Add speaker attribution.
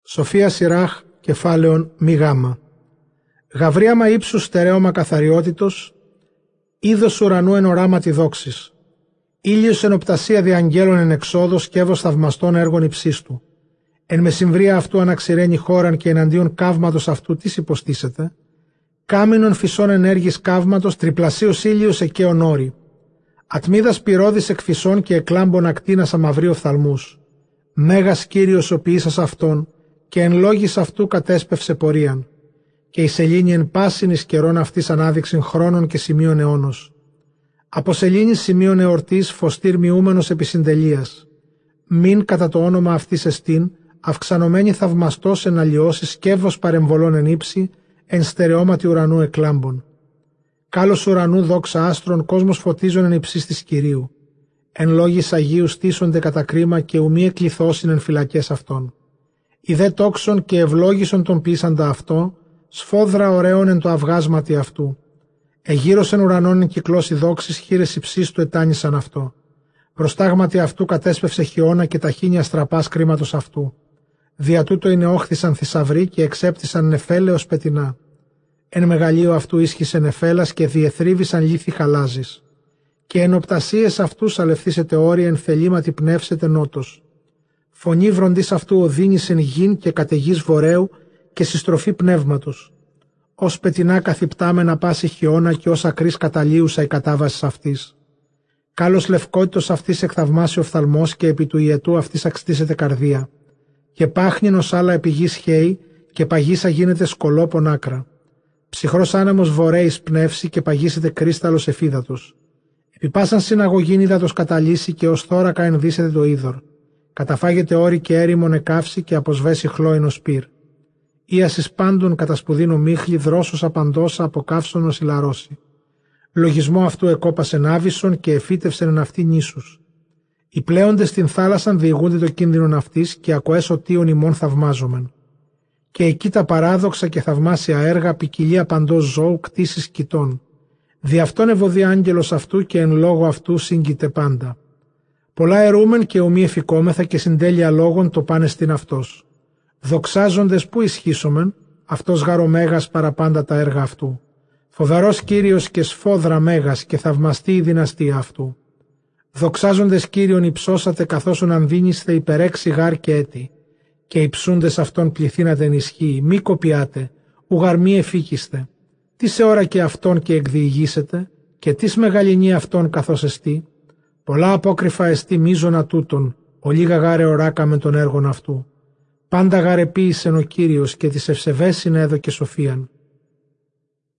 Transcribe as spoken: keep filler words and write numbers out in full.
Speaker 1: Σοφία Σιράχ, κεφάλαιον μη γάμα. Γαβρίαμα ύψους στερέωμα καθαριότητος, είδος ουρανού εν οράματι δόξης. Ήλιος εν οπτασία διαγγέλων εν εξόδος, σκεύος θαυμαστών έργων υψίστου. Εν μεσημβρία αυτού αναξηραίνει χώραν και εναντίον καύματος αυτού τις υποστήσεται. Κάμινον φυσών ενέργης καύματος, τριπλασίος ήλιος εκαίων όρη. Ατμίδας πυρώδης εκφυσών και εκλάμπων ακτίνας αμαυρίου οφθαλμούς. Μέγας Κύριος ο ποιήσας αυτόν, και εν λόγης αυτού κατέσπευσε πορείαν. Και η σελήνη εν πάσιν εις καιρών αυτής ανάδειξην χρόνων και σημείων αιώνος. Από σελήνης σημείων εορτής φωστήρ μειούμενος επί συντελείας. Μην κατά το όνομα αυτής εστίν, αυξανωμένη θαυμαστός εν αλλοιώσεις σκεύος παρεμβολών εν ύψη, εν στερεώματι ουρανού εκλάμπων. Κάλος ουρανού δόξα άστρων, κόσμος φωτίζων εν υψής της Κυρίου. Εν λόγης Αγίου στήσονται κατά κρίμα και ουμή εκλειθώσιν εν φυλακές αυτών. Ιδέ τόξον και ευλόγησον τον ποιήσαντα αυτό, σφόδρα ωραίων εν το αυγάσματι αυτού. Εγύρωσεν ουρανών εν κυκλώσει δόξης, χείρες υψής του ετάνησαν αυτό. Προστάγματι αυτού κατέσπευσε χιώνα και ταχύνια στραπάς κρίματος αυτού. Δια τούτο είναι όχθησαν θησαυροί και εξέπτυσαν νεφέλεως πετεινά. Εν μεγαλείο αυτού ίσχυσε νεφέλας και διεθρίβησαν λίθη χαλάζης. Και εν οπτασίες αυτούς αλευθύσετε όρη, εν θελήματι πνεύσετε νότος. Φωνή βροντής αυτού οδύνησεν γην και καταιγής βορέου και συστροφή πνεύματος. Ως πετεινά καθυπτάμενα πάση χιώνα και ως ακρής καταλίουσα η κατάβαση αυτής. Κάλος λευκότητος αυτής εκθαυμάσει οφθαλμός και επί του ιετού αυτής αξτήσεται καρδία. Και πάχνην ως άλλα επί γης χέη και παγίσα γίνεται σκολόπον άκρα. Ψυχρός άνεμος βορέης πνεύσει και παγίσεται κρίσταλος εφίδατος. Επί πάσαν συναγωγήν ύδατος καταλύσει και ως θώρακα ενδύσεται το είδωρ. Καταφάγεται όρη και έρημον εκάυσει και αποσβέσει χλώινο σπύρ. Ίασης πάντων κατασπουδίνο μίχλη, δρόσος απαντόσα από καύσωνος ηλαρώσει. Λογισμό αυτού εκόπασεν άβυσον και εφύτευσεν εν αυτή νήσους. Οι πλέοντες στην θάλασσαν διηγούνται το κίνδυνον αυτής και ακοές οτίων ημών θαυμάζομεν. Και εκεί τα παράδοξα και θαυμάσια έργα, ποικιλία παντός ζώου, κτήσεις κοιτών. Δι' αυτόν ευωδεί άγγελος αυτού και εν λόγω αυτού σύγκειται πάντα. Πολλά ερούμεν και ομοί εφικόμεθα και συντέλεια λόγων το πάνε στην αυτός. Δοξάζοντες που ισχύσομεν, αυτός γάρο μέγας παραπάντα τα έργα αυτού. Φοβερός Κύριος και σφόδρα μέγας και θαυμαστή η δυναστεία αυτού. Δοξάζοντες Κύριον υψώσατε καθώς ανδύνισθε υπερέξι γάρ και έτη. Και υψούντες αυτόν πληθύνατε ενισχύει, μη κοπιάτε, ουγαρ μη εφήκιστε. Τι σε ώρα και αυτόν και εκδιηγήσετε, και τις μεγαλυνή αυτόν καθώς εστί. Πολλά απόκρυφα εστί μίζωνα τούτον, ολίγα γάρε οράκα με τον έργον αυτού. Πάντα γαρεποίησεν ο Κύριος και της ευσεβές συνέδωκε σοφίαν.